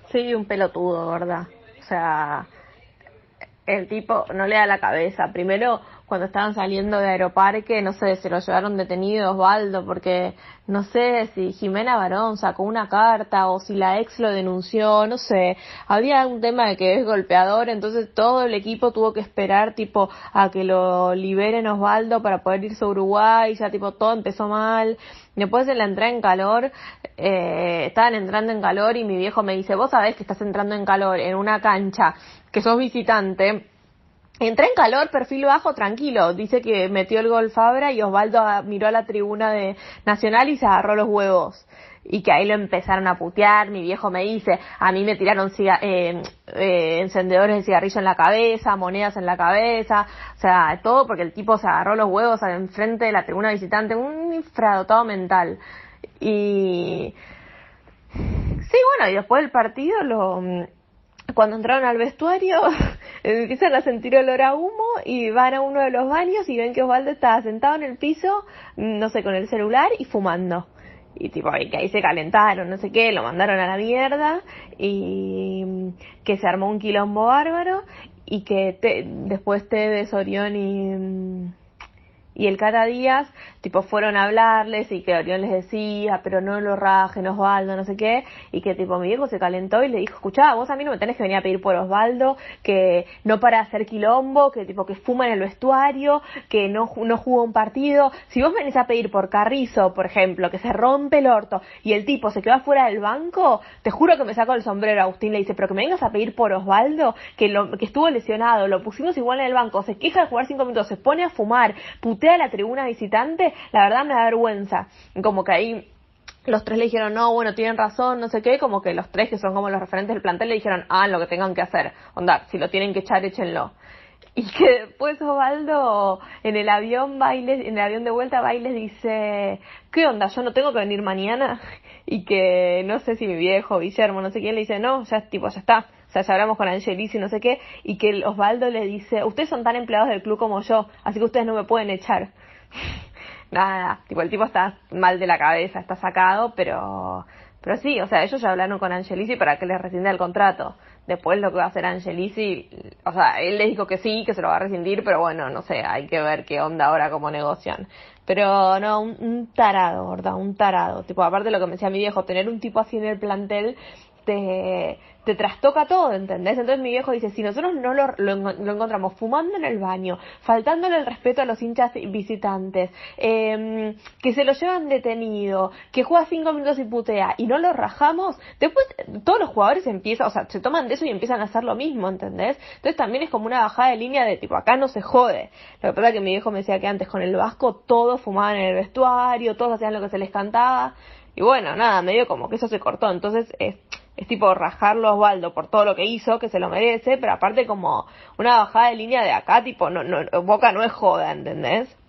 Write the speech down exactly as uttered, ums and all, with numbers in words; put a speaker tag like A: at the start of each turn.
A: Sí, un pelotudo, ¿verdad? O sea, el tipo no le da la cabeza. Primero, cuando estaban saliendo de Aeroparque, no sé, se lo llevaron detenido Osvaldo, porque no sé si Jimena Barón sacó una carta o si la ex lo denunció, no sé. Había un tema de que es golpeador, entonces todo el equipo tuvo que esperar, tipo, a que lo liberen Osvaldo para poder irse a Uruguay, ya tipo todo empezó mal. Después en la entrada en calor, eh, estaban entrando en calor y mi viejo me dice, vos sabés que estás entrando en calor en una cancha, que sos visitante. Entré en calor, perfil bajo, tranquilo. Dice que metió el gol Fabra y Osvaldo miró a la tribuna de Nacional y se agarró los huevos. Y que ahí lo empezaron a putear. Mi viejo me dice, a mí me tiraron ciga- eh, eh, encendedores de cigarrillo en la cabeza, monedas en la cabeza, o sea, todo porque el tipo se agarró los huevos enfrente de la tribuna visitante. Un infradotado mental. Y sí, bueno, y después del partido lo... Cuando entraron al vestuario, empiezan a sentir olor a humo y van a uno de los baños y ven que Osvaldo estaba sentado en el piso, no sé, con el celular y fumando. Y tipo, y que ahí se calentaron, no sé qué, lo mandaron a la mierda y que se armó un quilombo bárbaro y que te, después Tevez, Orión y... Y el Cata Díaz, tipo, fueron a hablarles y que Orión les decía, pero no lo rajen, Osvaldo, no sé qué, y que tipo mi viejo se calentó y le dijo, escuchá, vos a mí no me tenés que venir a pedir por Osvaldo, que no para hacer quilombo, que tipo que fuma en el vestuario, que no, no jugó un partido. Si vos venís a pedir por Carrizo, por ejemplo, que se rompe el orto y el tipo se queda fuera del banco, te juro que me saco el sombrero. Agustín le dice, pero que me vengas a pedir por Osvaldo, que, lo, que estuvo lesionado, lo pusimos igual en el banco, se queja de jugar cinco minutos, se pone a fumar, putea a la tribuna visitante, la verdad me da vergüenza. Como que ahí los tres le dijeron, no, bueno, tienen razón, no sé qué, como que los tres que son como los referentes del plantel le dijeron, ah, lo que tengan que hacer, onda, si lo tienen que echar, échenlo. Y que después Osvaldo en el avión va y les, en el avión de vuelta va y les dice, ¿qué onda? Yo no tengo que venir mañana. Y que no sé si mi viejo, Guillermo, no sé quién, le dice, no, ya tipo, ya está. O sea, ya hablamos con Angelici, no sé qué. Y que el Osvaldo le dice, ustedes son tan empleados del club como yo, así que ustedes no me pueden echar. Nada, tipo, el tipo está mal de la cabeza, está sacado, pero... Pero sí, o sea, ellos ya hablaron con Angelici para que les rescinda el contrato. Después lo que va a hacer Angelici, o sea, él les dijo que sí, que se lo va a rescindir, pero bueno, no sé, hay que ver qué onda ahora, cómo negocian. Pero no, un, un tarado, ¿verdad? Un tarado. Tipo, aparte de lo que me decía mi viejo, tener un tipo así en el plantel te, te trastoca todo, ¿entendés? Entonces mi viejo dice, si nosotros no lo, lo, lo encontramos fumando en el baño, faltándole el respeto a los hinchas visitantes, eh, que se lo llevan detenido, que juega cinco minutos y putea, y no lo rajamos, después todos los jugadores empiezan, o sea, se toman de eso y empiezan a hacer lo mismo, ¿entendés? Entonces también es como una bajada de línea de tipo, acá no se jode. Lo que pasa es que mi viejo me decía que antes con el Vasco todos fumaban en el vestuario, todos hacían lo que se les cantaba, y bueno, nada, medio como que eso se cortó. Entonces es, es tipo rajarlo a Osvaldo por todo lo que hizo, que se lo merece, pero aparte como una bajada de línea de acá, tipo, no, no, Boca no es joda, ¿entendés?